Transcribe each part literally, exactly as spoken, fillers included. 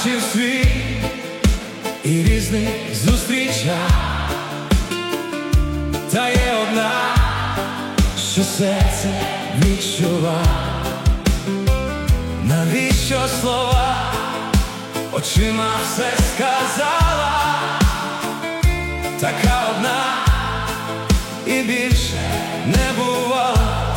бачив світ і різних зустрічав, та є одна, що серце відчував. Навіщо слова, очима все сказала, така одна і більше не бувала.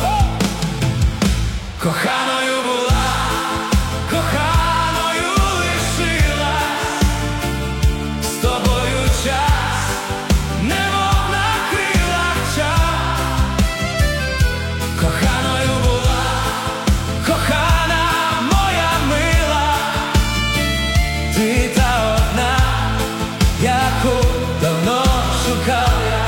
Коханою була, коханою лишилась, з тобою час, немов на крилах час. Коханою була, кохана моя мила, ти та одна, яку давно шукав я.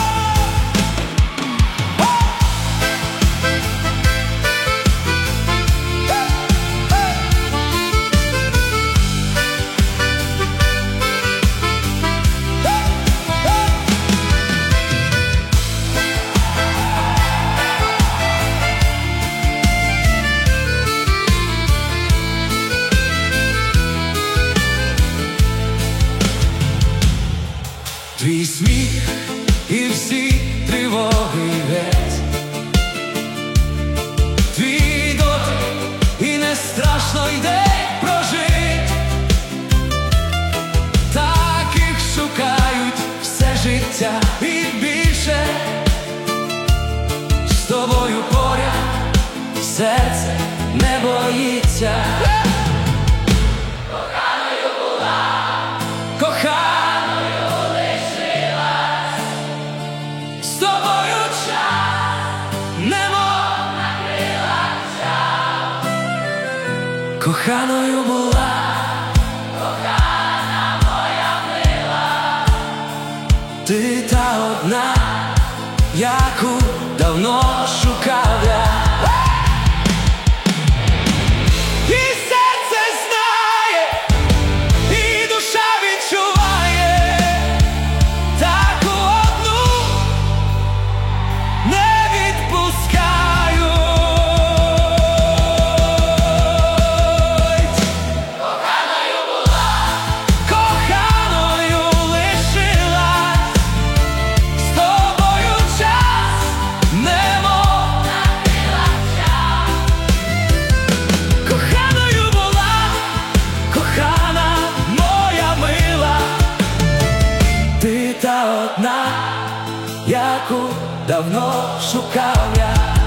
Твій сміх і всі тривоги геть, твій дотик і не страшно йде прожить. Таких шукають все життя і більше, з тобою поряд серце не боїться. Коханою була, коханою з тобою час, немов на крилах час. Коханою була, кохана моя мила, ти та одна, яку давно шукав я. І серце знає, і душа відчуває, таку одну не відпускають. Коханою була, коханою лишилась, з тобою час, немов на крилах час. Коханою була, кохана моя мила, ти та одна, яку давно шукав я.